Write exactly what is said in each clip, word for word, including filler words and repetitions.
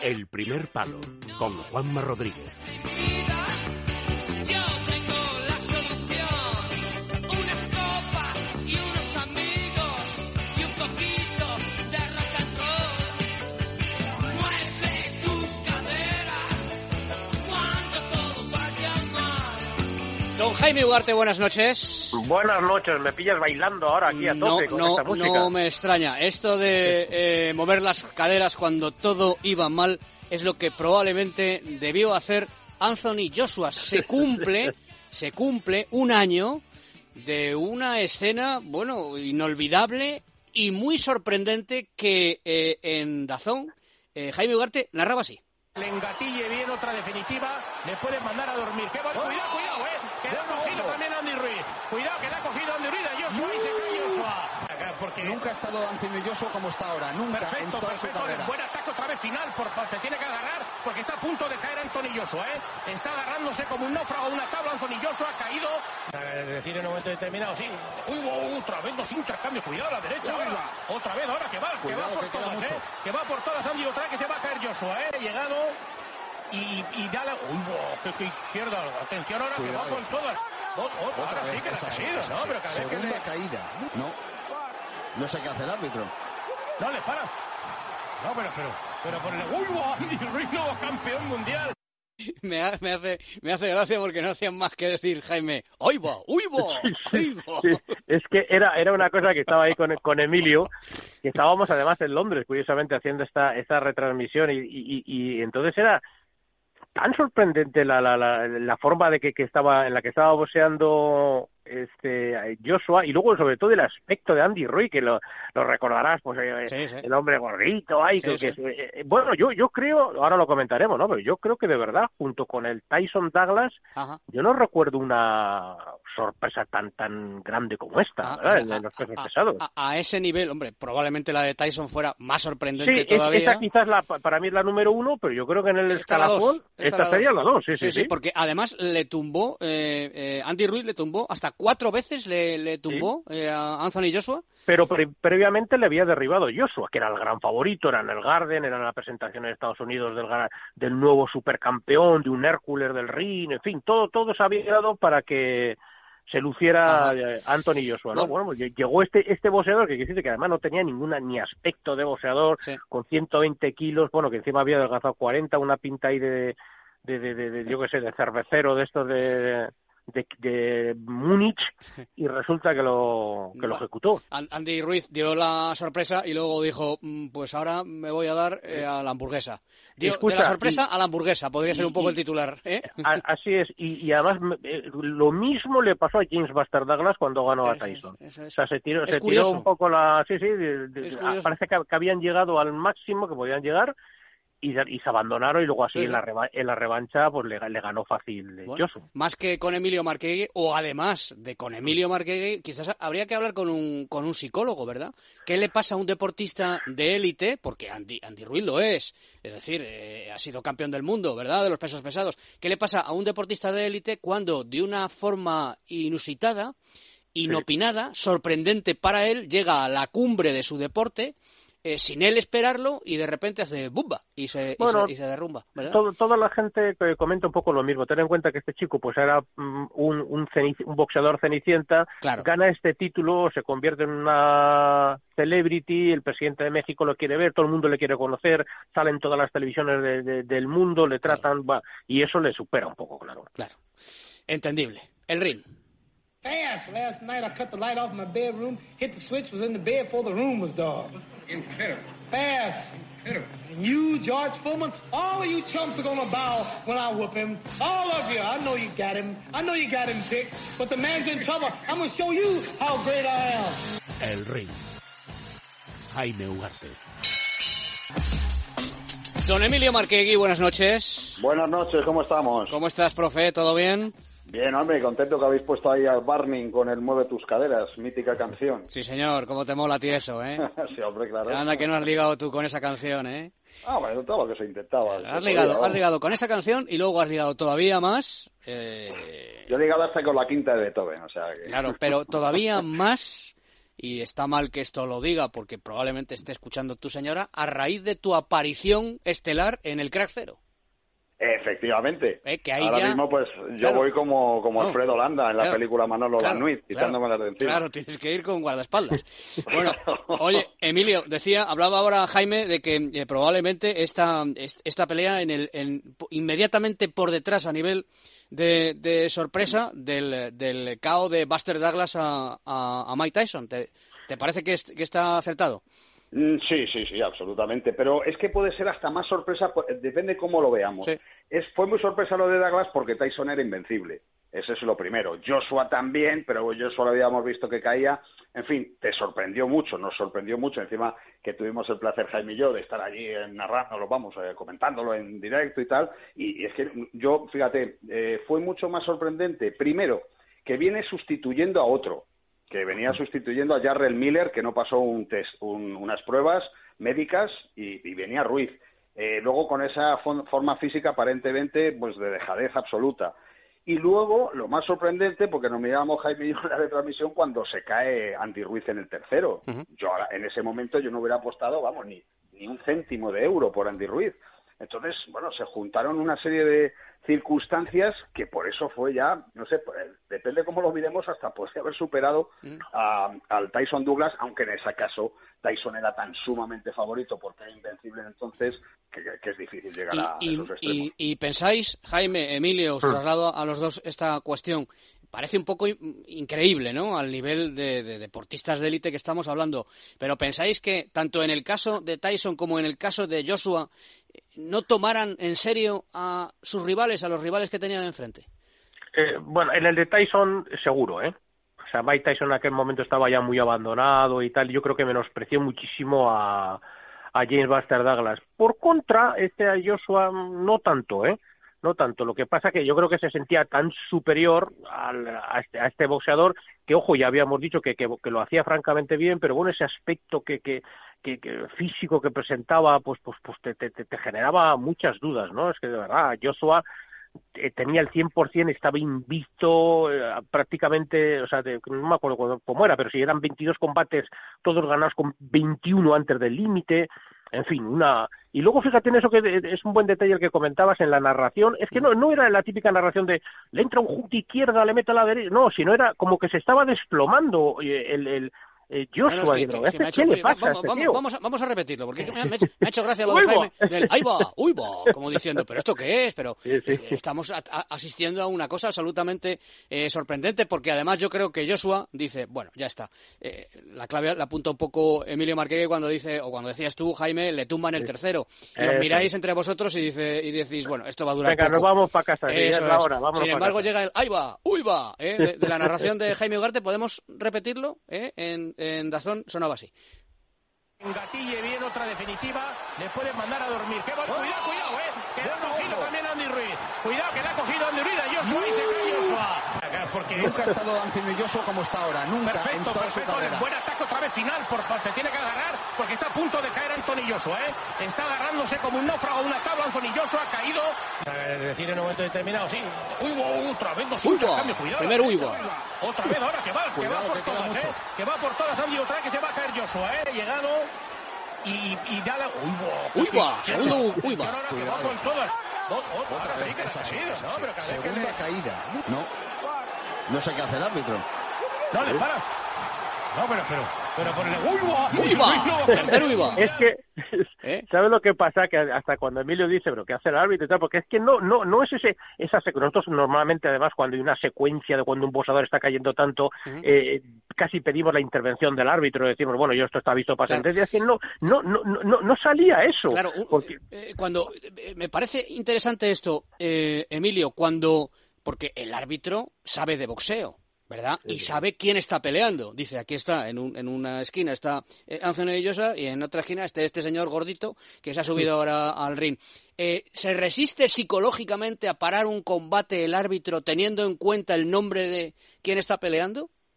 El primer palo, con Juanma Rodríguez. Don Jaime Ugarte, buenas noches. Buenas noches, me pillas bailando ahora aquí a tope no, con no, esta música. No me extraña, esto de eh, mover las caderas cuando todo iba mal es lo que probablemente debió hacer Anthony Joshua. Se cumple, se cumple un año de una escena, bueno, inolvidable y muy sorprendente que eh, en DAZN eh, Jaime Ugarte narraba así. Le engatille bien otra definitiva, le pueden mandar a dormir. ¡Qué bueno! Cuidado, cuidado, eh. Que le ha cogido también Andy Ruiz. Cuidado, que le ha cogido Andy Ruiz a Joshua y se cae Joshua. Porque nunca ha estado Anthony Joshua como está ahora, nunca. Perfecto, en toda perfecto. Su carrera. Buen ataque otra vez final, por, se tiene que agarrar porque está a punto de caer Anthony Joshua, eh. Está agarrándose como un náufrago a una tabla. Anthony Joshua ha caído. Es decir, en un momento determinado, sí. Uy, otra vez dos intercambios. Cuidado a la derecha. Uy, otra vez ahora que va, que va por todas, eh. Que va por todas, Andy. Otra vez que se va a caer Joshua, eh. Llegado. Y, y dale, uy, qué, qué izquierda, atención ahora. Cuidado. Que va por todas. Oh, oh, Otra ahora vez, sí que la ha sí, caído, ¿no? Sí, Pero cada vez que segunda le... caída, no, no sé qué hace el árbitro. No, le para. No, pero, pero, pero por el... ¡Uy, wow! Andy Ruiz, nuevo campeón mundial. Me, ha, me, hace, me hace gracia porque no hacían más que decir, Jaime, ¡Uy, va! ¡Uy, va! ¡Uy, va! Sí, es que era, era una cosa que estaba ahí con, con Emilio, que estábamos además en Londres, curiosamente, haciendo esta, esta retransmisión y, y, y, y entonces era tan sorprendente la, la, la, la forma de que, que estaba en la que estaba boxeando este Joshua, y luego sobre todo el aspecto de Andy Ruiz, que lo, lo recordarás, pues sí, sí. El hombre gordito ahí, sí, que, sí. que eh, bueno, yo yo creo, ahora lo comentaremos, ¿no? Pero yo creo que de verdad, junto con el Tyson Douglas, Ajá. yo no recuerdo una sorpresa tan tan grande como esta, ah, ¿verdad? O sea, en los pesos a, pesados. A, a ese nivel, hombre, probablemente la de Tyson fuera más sorprendente sí, todavía. Esa quizás la, para mí es la número uno, pero yo creo que en el esta escalafón la esta, esta sería la dos, sí, sí, sí, sí, sí. porque además le tumbó, eh, eh, Andy Ruiz le tumbó hasta cuatro veces le, le tumbó sí. eh, a Anthony Joshua. Pero pre previamente le había derribado Joshua, que era el gran favorito, era en el Garden, era en la presentación en Estados Unidos del, del nuevo supercampeón, de un Hércules del ring, en fin, todo, todo se había dado para que se luciera Ajá. Anthony Joshua, ¿no? no. Bueno, pues llegó este este boxeador que dice que además no tenía ninguna ni aspecto de boxeador, sí. con ciento veinte kilos, bueno, que encima había adelgazado cuarenta, una pinta ahí de, de, de, de, de yo qué sé, de cervecero de estos de... de, de Múnich, y resulta que lo que lo ejecutó. Andy Ruiz dio la sorpresa y luego dijo, pues ahora me voy a dar eh, a la hamburguesa. Dio Escucha, de la sorpresa y, a la hamburguesa, podría y, ser un poco y, el titular. ¿eh? Así es, y, y además eh, lo mismo le pasó a James Buster Douglas cuando ganó a Tyson. Es, es, es. O sea, se tiró, se tiró un poco la... Sí, sí, de, de, parece que, que habían llegado al máximo que podían llegar, Y, y se abandonaron y luego así sí, sí. En, la reva en la revancha pues le, le ganó fácil bueno, Joshua. Más que con Emilio Marquegui, o además de con Emilio Marquegui, quizás habría que hablar con un, con un psicólogo, ¿verdad? ¿Qué le pasa a un deportista de élite? Porque Andy, Andy Ruiz lo es, es decir, eh, ha sido campeón del mundo, ¿verdad? De los pesos pesados. ¿Qué le pasa a un deportista de élite cuando de una forma inusitada, inopinada, sí. sorprendente para él, llega a la cumbre de su deporte, Eh, sin él esperarlo, y de repente hace ¡bumba! Y se, bueno, y se, y se derrumba, ¿verdad? Todo, toda la gente comenta un poco lo mismo. Ten en cuenta que este chico pues era um, un, un, un boxeador cenicienta, claro. Gana este título, se convierte en una celebrity, el presidente de México lo quiere ver, todo el mundo le quiere conocer, sale en todas las televisiones de, de, del mundo, le tratan, claro. va, y eso le supera un poco, claro. Claro, entendible. El ring. Fast. Last night I cut the light off in my bedroom, hit the switch, was in the bed before the room was dark. Incredible. Fast. Incredible. And you, George Foreman, all of you chumps are gonna bow when I whoop him. All of you. I know you got him. I know you got him picked, but the man's in trouble. I'm gonna show you how great I am. El ring. Jaime Ugarte. Don Emilio Marquegui, buenas noches. Buenas noches, ¿cómo estamos? ¿Cómo estás, profe? ¿Todo bien? Bien, hombre, contento que habéis puesto ahí al Barney con el Mueve tus caderas, mítica canción. Sí, señor, cómo te mola a ti eso, ¿eh? Sí, hombre, claro. Anda que no has ligado tú con esa canción, ¿eh? Ah, bueno, todo lo que se intentaba. Has ligado, podía, has ligado con esa canción y luego has ligado todavía más... Eh... Yo he ligado hasta con la quinta de Beethoven, o sea que... Claro, pero todavía más y está mal que esto lo diga porque probablemente esté escuchando tu señora, a raíz de tu aparición estelar en el Crack Zero. Efectivamente. Eh, que ahí Ahora ya... mismo, pues, yo claro. voy como, como No. Alfredo Landa en Claro. la película Manolo Claro, Lanuit, quitándome claro. las de encima. Claro, tienes que ir con guardaespaldas. Bueno, oye, Emilio, decía, hablaba ahora Jaime de que eh, probablemente esta, esta pelea en el, en, inmediatamente por detrás a nivel de, de sorpresa del, del K O de Buster Douglas a, a, a Mike Tyson. ¿Te, te parece que, es, que está acertado? Sí, sí, sí, absolutamente. Pero es que puede ser hasta más sorpresa, depende cómo lo veamos. Sí. Es, fue muy sorpresa lo de Douglas porque Tyson era invencible. Ese es lo primero. Joshua también, pero Joshua lo habíamos visto que caía. En fin, te sorprendió mucho, nos sorprendió mucho. Encima que tuvimos el placer, Jaime y yo, de estar allí eh, narrándolo, vamos, eh, comentándolo en directo y tal. Y, y es que yo, fíjate, eh, fue mucho más sorprendente. Primero, que viene sustituyendo a otro. que venía sustituyendo a Jarrell Miller, que no pasó un test, un, unas pruebas médicas, y, y venía Ruiz. Eh, luego con esa forma física aparentemente pues de dejadez absoluta. Y luego, lo más sorprendente, porque nos mirábamos Jaime y yo en la retransmisión cuando se cae Andy Ruiz en el tercero. Uh-huh. Yo ahora, en ese momento yo no hubiera apostado, vamos, ni, ni un céntimo de euro por Andy Ruiz. Entonces, bueno, se juntaron una serie de circunstancias que por eso fue ya, no sé, depende cómo lo miremos, hasta podría haber superado a, al Tyson Douglas, aunque en ese caso Tyson era tan sumamente favorito porque era invencible entonces que, que es difícil llegar y, a y, esos extremos. Y, y pensáis, Jaime, Emilio, os traslado a los dos esta cuestión. Parece un poco increíble, ¿no?, al nivel de, de deportistas de élite que estamos hablando. Pero ¿pensáis que tanto en el caso de Tyson como en el caso de Joshua no tomaran en serio a sus rivales, a los rivales que tenían enfrente? Eh, bueno, en el de Tyson seguro, ¿eh? O sea, Mike Tyson en aquel momento estaba ya muy abandonado y tal. Yo creo que menospreció muchísimo a, a James Buster Douglas. Por contra, este a Joshua no tanto, ¿eh? No tanto, lo que pasa que yo creo que se sentía tan superior al, a, este, a este boxeador que, ojo, ya habíamos dicho que, que, que lo hacía francamente bien, pero bueno, ese aspecto que, que, que, que físico que presentaba, pues pues pues te, te, te generaba muchas dudas, ¿no? Es que de verdad, Joshua eh, tenía el cien por ciento, estaba invicto eh, prácticamente, o sea, de, no me acuerdo cómo, cómo era, pero si eran veintidós combates, todos ganados con veintiuno antes del límite. En fin, una... Y luego fíjate en eso que es un buen detalle el que comentabas en la narración, es que no no era la típica narración de le entra un hook de izquierda, le mete a la derecha, no, sino era como que se estaba desplomando el... el Eh, Joshua, bueno, es que, que, que ¿qué hecho, le pasa vamos, a este vamos, tío? Vamos a, vamos a repetirlo, porque me ha, me ha hecho gracia lo de Jaime del ¡ay va! ¡Uy va! Como diciendo, ¿pero esto qué es? Pero sí, sí. Eh, estamos a, a, asistiendo a una cosa absolutamente eh, sorprendente, porque además yo creo que Joshua dice, bueno, ya está. Eh, la clave la apunta un poco Emilio Marquegue cuando dice, o cuando decías tú, Jaime, le tumban el sí. tercero. Y os miráis sí. entre vosotros y dice y decís, bueno, esto va a durar Venga, poco. nos vamos para casa, Eso ya es la hora, vamos. Sin embargo, llega el ¡ay va! ¡Uy va! ¿eh? De, de la narración de Jaime Ugarte, ¿podemos repetirlo? ¿eh? En, en Dazón sonaba así. Gatille bien, otra definitiva, le pueden mandar a dormir. ¡Qué bueno! Cuidado, cuidado, eh. Que le ha cogido también Andy Ruiz. Cuidado, que le ha cogido Andy Ruiz a Joshua y se cae Joshua. Porque... Nunca ha estado Anthony Joshua como está ahora, nunca. Perfecto, en toda perfecto. Su carrera. Buen ataque otra vez final, por, se tiene que agarrar porque está a punto de caer Anthony Joshua, eh. Está agarrándose como un náufrago a una tabla. Anthony Joshua ha caído. Es decir, en un momento determinado, sí. Uy, otra vez dos intercambios. Cuidado. Primer uy, otra vez ahora que va, que Cuidado, va por que todas, mucho. eh. Que va por todas, Andy, otra vez que se va a caer Joshua, eh. Llegado. Y, y dale, uy, va, uy, va, segundo, uy, va. Que va con todas. Otra, otra vez, sí que la caída, ¿no? Pero cada segunda vez que le... caída. No, no sé qué hace el árbitro. No, le para. No, pero, pero, pero por el... ¡Uy, va! ¡Uy, va! Tercero, uy, va. Es que, ¿Eh? ¿sabes lo que pasa? Que hasta cuando Emilio dice, pero ¿qué hace el árbitro y tal? Porque es que no no no es ese esa secuencia. Nosotros normalmente, además, cuando hay una secuencia de cuando un boxeador está cayendo tanto, uh-huh. eh, casi pedimos la intervención del árbitro, decimos, bueno, yo esto está visto para claro. sentencia. Es que no no no no no salía eso. Claro, porque... eh, cuando eh, me parece interesante esto, eh, Emilio, cuando porque el árbitro sabe de boxeo, ¿verdad? Sí, y sí. sabe quién está peleando. Dice, aquí está, en, un, en una esquina está Anthony Joshua y en otra esquina está este señor gordito que se ha subido sí. ahora al ring. Eh, ¿Se resiste psicológicamente a parar un combate el árbitro teniendo en cuenta el nombre de quién está peleando?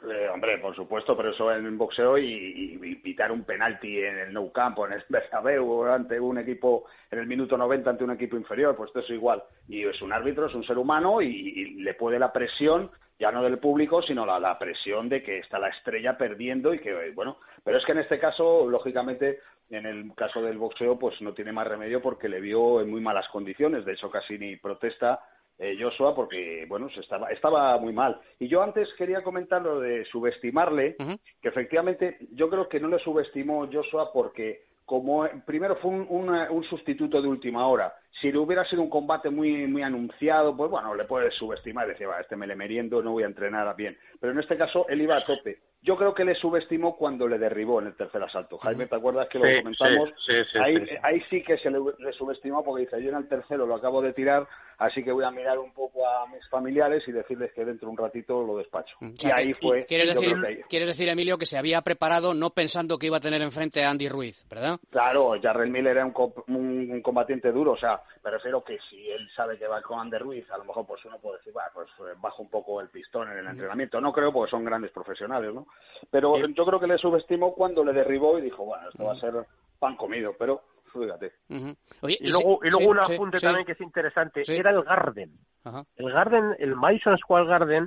Eh, hombre, por supuesto, pero eso en boxeo y, y, y pitar un penalti en el Nou Camp o en el Bernabéu ante un equipo en el minuto noventa ante un equipo inferior, pues esto es igual. Y es un árbitro, es un ser humano y, y le puede la presión, ya no del público, sino la, la presión de que está la estrella perdiendo y que, bueno, pero es que en este caso, lógicamente, en el caso del boxeo, pues no tiene más remedio porque le vio en muy malas condiciones, de hecho casi ni protesta Eh, Joshua porque, bueno, se estaba, estaba muy mal. Y yo antes quería comentar lo de subestimarle, uh-huh. que efectivamente yo creo que no le subestimó Joshua porque como primero fue un, una, un sustituto de última hora. Si le hubiera sido un combate muy muy anunciado, pues bueno, le puedes subestimar, decir, va, este me le meriendo, no voy a entrenar bien. Pero en este caso él iba a tope. Yo creo que le subestimó cuando le derribó en el tercer asalto. Jaime, ¿te acuerdas que lo sí, comentamos? Sí, sí, sí, ahí, sí, sí. ahí sí que se le, le subestimó porque dice, yo en el tercero lo acabo de tirar, así que voy a mirar un poco a mis familiares y decirles que dentro de un ratito lo despacho. O sea, y ahí fue... Y ¿quieres, decir, que ahí... ¿Quieres decir, Emilio, que se había preparado no pensando que iba a tener enfrente a Andy Ruiz, verdad? Claro, Jarrell Miller era un, un, un combatiente duro, o sea, me refiero que si él sabe que va con Andy Ruiz, a lo mejor pues uno puede decir, bueno, pues bajo un poco el pistón en el entrenamiento. No creo, porque son grandes profesionales, ¿no? Pero sí. Yo creo que le subestimó cuando le derribó y dijo, bueno, esto va a ser pan comido, pero fíjate. Uh-huh. Oye, y, y luego, sí, y luego sí, un sí, apunte sí, también que es interesante, sí. era el Garden. Uh-huh. El Garden, el Madison Square Garden,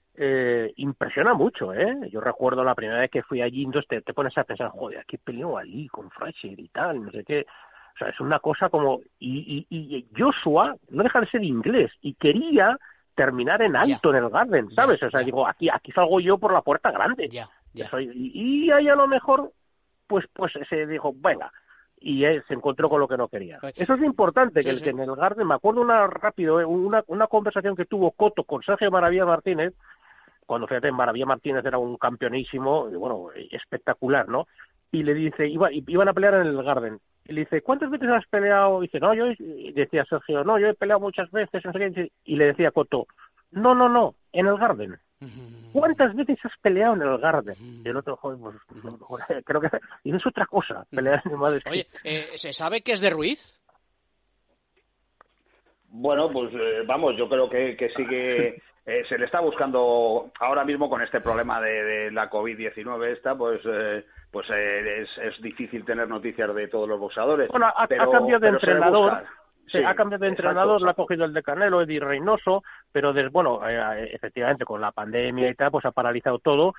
eh, impresiona mucho, ¿eh? Yo recuerdo la primera vez que fui allí, entonces te, te pones a pensar, joder, aquí peleó Ali con Frazier y tal, no sé qué. O sea, es una cosa como... Y, y, y Joshua no deja de ser inglés y quería terminar en alto ya. en el Garden, ¿sabes? Ya, o sea, ya. digo, aquí aquí salgo yo por la puerta grande. Ya, ya. Soy, y, y ahí a lo mejor, pues pues se dijo, venga, y él se encontró con lo que no quería. Eso es importante, sí, que, sí. que en el Garden, me acuerdo una rápido, eh, una, una conversación que tuvo Cotto con Sergio Maravilla Martínez, cuando fíjate, Maravilla Martínez era un campeonísimo, y bueno, espectacular, ¿no? Y le dice, iba, iban a pelear en el Garden. Y le dice, ¿cuántas veces has peleado? Y dice, no, yo, y decía Sergio, no, yo he peleado muchas veces, no sé qué. Y le decía Cotto, no, no, no, en el Garden. ¿Cuántas veces has peleado en el Garden? Y el otro, joder, pues, creo que y es otra cosa, pelear en el Madrid. Oye, eh, ¿se sabe que es de Ruiz? Bueno, pues eh, vamos, yo creo que, que sigue... Eh, se le está buscando ahora mismo con este problema de, de la covid diecinueve esta, pues eh, pues eh, es, es difícil tener noticias de todos los boxeadores. Bueno, ha, pero, ha cambiado de pero entrenador, sí, ha cambiado de entrenador, exacto, lo ha cogido el de Canelo, Eddie Reynoso, pero des, bueno, eh, efectivamente con la pandemia y tal, pues ha paralizado todo.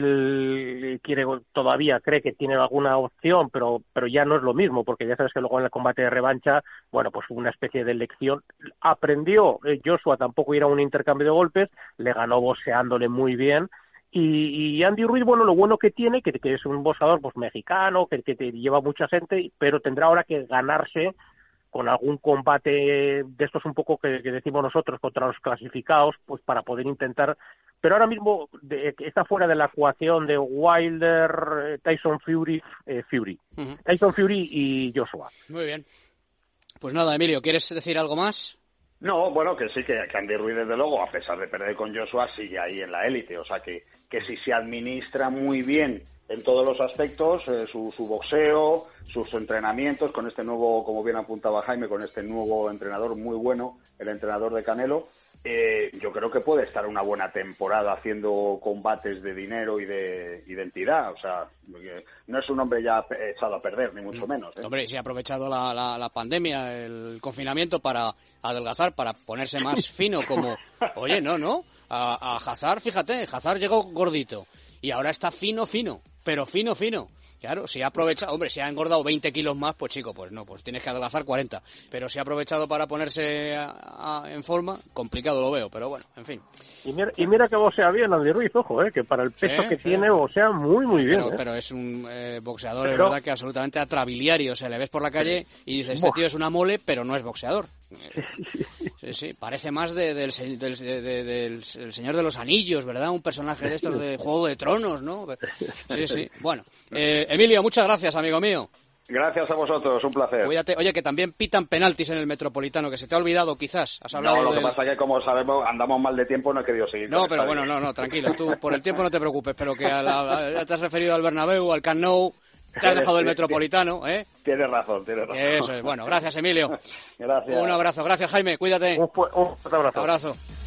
Él quiere todavía cree que tiene alguna opción, pero pero ya no es lo mismo, porque ya sabes que luego en el combate de revancha, bueno, pues una especie de lección. Aprendió eh, Joshua tampoco ir a un intercambio de golpes, le ganó boxeándole muy bien. Y, y Andy Ruiz, bueno, lo bueno que tiene, que, que es un boxeador pues mexicano, que, que te lleva mucha gente, pero tendrá ahora que ganarse con algún combate de estos un poco que, que decimos nosotros contra los clasificados, pues para poder intentar, pero ahora mismo de, está fuera de la ecuación de Wilder, Tyson Fury, eh, Fury, uh-huh. Tyson Fury y Joshua. Muy bien. Pues nada, Emilio, ¿quieres decir algo más? No, bueno, que sí, que, que Andy Ruiz, desde luego, a pesar de perder con Joshua, sigue ahí en la élite. O sea, que, que si se administra muy bien en todos los aspectos, eh, su, su boxeo, sus entrenamientos, con este nuevo, como bien apuntaba Jaime, con este nuevo entrenador muy bueno, el entrenador de Canelo, eh, yo creo que puede estar una buena temporada haciendo combates de dinero y de identidad. O sea, no es un hombre ya echado a perder, ni mucho menos, ¿eh? Hombre, se ha aprovechado la, la, la pandemia, el confinamiento para adelgazar, para ponerse más fino, como, oye, no, no, a, a Hazard, fíjate, Hazard llegó gordito y ahora está fino, fino, pero fino, fino. Claro, si ha aprovechado, hombre, si ha engordado veinte kilos más, pues chico, pues no, pues tienes que adelgazar cuarenta. Pero si ha aprovechado para ponerse a, a, en forma, complicado lo veo, pero bueno, en fin. Y mira, y mira que boxea bien Andy Ruiz, ojo, eh, que para el peso sí, que sí. tiene boxea muy, muy bien. Pero, eh. pero es un eh, boxeador, pero... es verdad que absolutamente atrabiliario. O sea, le ves por la calle y dices, este tío es una mole, pero no es boxeador. Sí, sí, parece más de, del, del, de, de, del, del Señor de los Anillos, ¿verdad? Un personaje de estos de Juego de Tronos, ¿no? Sí, sí. Bueno, eh, Emilio, muchas gracias, amigo mío. Gracias a vosotros, un placer. Cuídate. Oye, que también pitan penaltis en el Metropolitano, que se te ha olvidado quizás. Has hablado no, lo del... que pasa es que como sabemos, andamos mal de tiempo, no he querido seguir. No, pero bueno, no, no, tranquilo, tú por el tiempo no te preocupes, pero que a la, a, te has referido al Bernabéu, al Camp Nou, te has dejado el Metropolitano, ¿eh? Tienes razón, tienes razón. Eso es, bueno, gracias, Emilio. Gracias. Un abrazo, gracias, Jaime, cuídate. Un, un, un abrazo. Abrazo.